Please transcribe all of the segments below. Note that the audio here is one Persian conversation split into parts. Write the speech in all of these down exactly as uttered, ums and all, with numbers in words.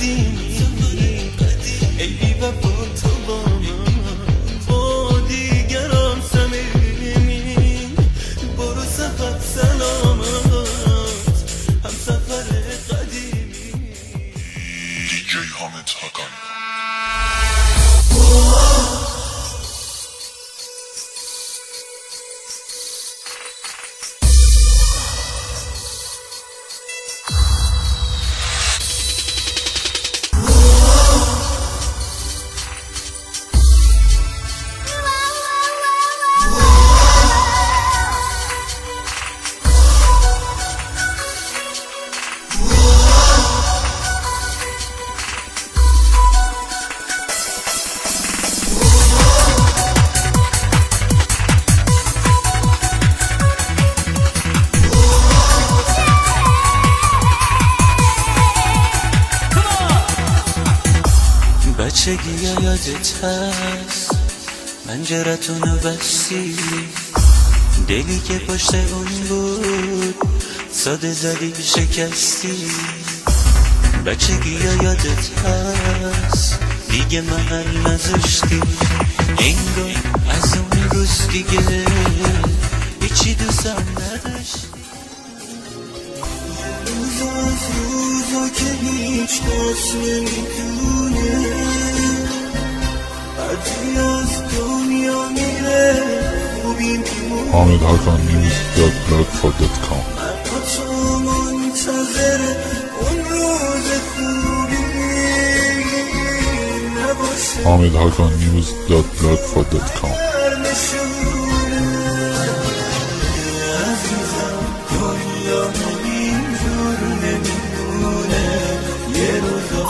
قدیمی ای بی وفا تو با من با دیگران صمیمی برو سفر سلامت هم سفر قدیمی. دی جی حامد حقان. بچگی یادت هست پنجرتونو بستی دلی که پشت اون بود ساده زدی شکستی. بچگی یادت هست دیگه محل نذاشتی انگار از اون روز دیگه هیچی دوستم نداشتی. روزا از روزا که هیچ کس نمیدونه هرچی از دنیا میره خوبیم میمونه. حامد حقان نیوز دات بلاگفار دات کام. من با تو منتظر اون روز خوبی نباشه. حامد حقان نیوز دات بلاگفار دات کام. عزیزم دنیا اینجور نمیمونه یه روزا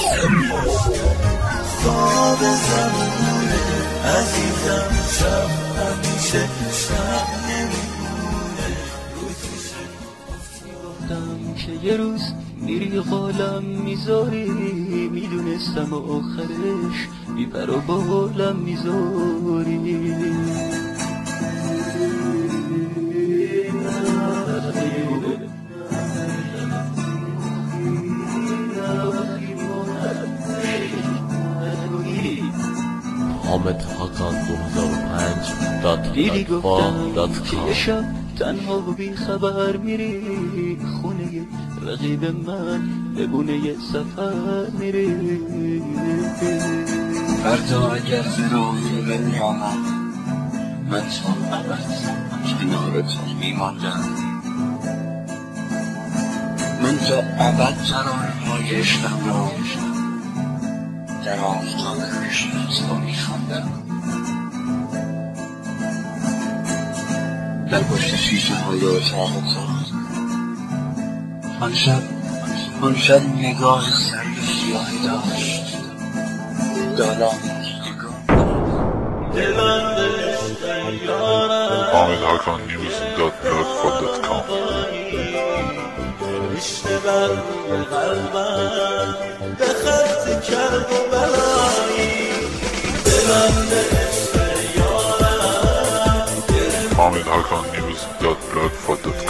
خواب زمونه عزیزم شب همیشه شب نمیمونه روز میشه. گفتم که یه روز میری قالم میذاری میدونستم و آخرش بیپر و بالم میذاری. حامد حقان دو هزار و پنج دات دیدی بلاگفار گفتم دات که کام. یه شب تنها و بی خبر میری خونه رقیب من به بونه سفر میری. فردا اگر فرایی بمیانم من تا ابد کنار تو میماندم. من تا ابد ترانه‌های عشقم را در آفتاب عشق تو میخواندم. در پشت شیشه های اتاق تو آن شب آن شب نگاه سرد سیاهی داشت دالان حامد حقان نیوز دات بلاگفار دات کام. رشته بر قلبم به خط کرب و بلایی دلم به عشق یارم. حامد حقان نیوز دات بلاگفار دات کام.